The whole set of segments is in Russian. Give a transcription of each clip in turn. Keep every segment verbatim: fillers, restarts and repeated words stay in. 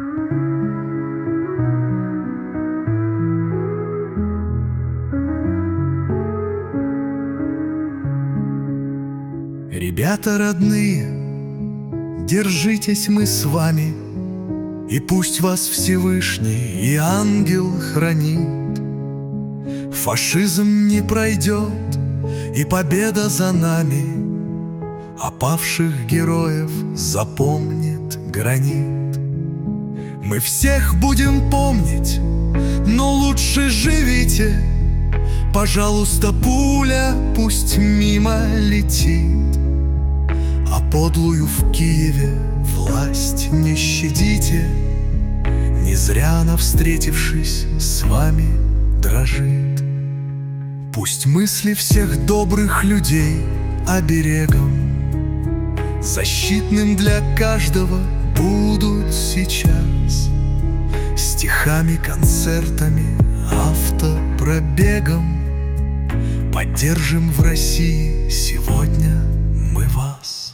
Ребята родные, держитесь мы с вами, и пусть вас Всевышний и ангел хранит. Фашизм не пройдет, и победа за нами, а павших героев запомнит гранит. Мы всех будем помнить, но лучше живите. Пожалуйста, пуля пусть мимо летит, а подлую в Киеве власть не щадите. Не зря она, встретившись с вами, дрожит. Пусть мысли всех добрых людей оберегом, защитным для каждого, будут сейчас. Стихами, концертами, автопробегом поддержим в России сегодня мы вас.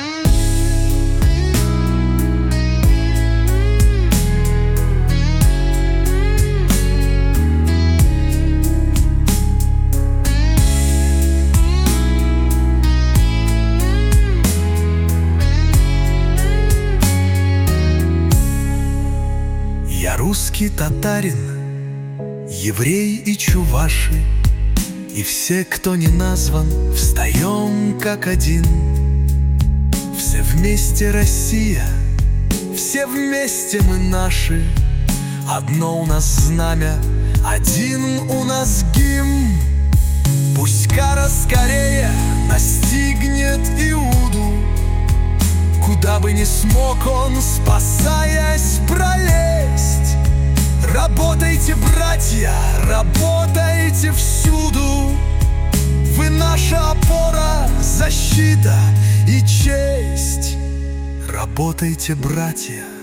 Я русский татарин, еврей и чуваши, и все, кто не назван, встаем как один. Все вместе Россия, все вместе мы наши. Одно у нас знамя, один у нас гимн. Пусть кара скорее настигнет Иуду, куда бы ни смог он, спасаясь, пролезть. Работайте, братья, работайте всюду. Вы наша опора, защита и честь. Работайте, братья,